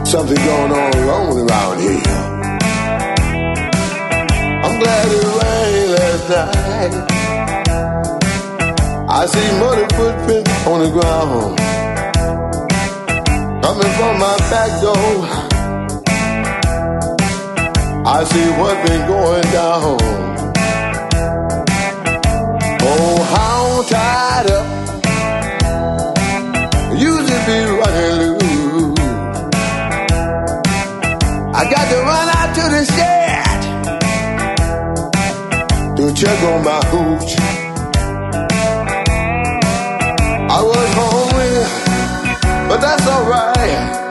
Something going on wrong around here. I'm glad it rained last night. I see muddy footprints on the ground, coming from my back door. I see what's been going down. Oh, how tied up, used to be running loose. I got to run out to the shed to check on my hooch. I was hungry, but that's alright.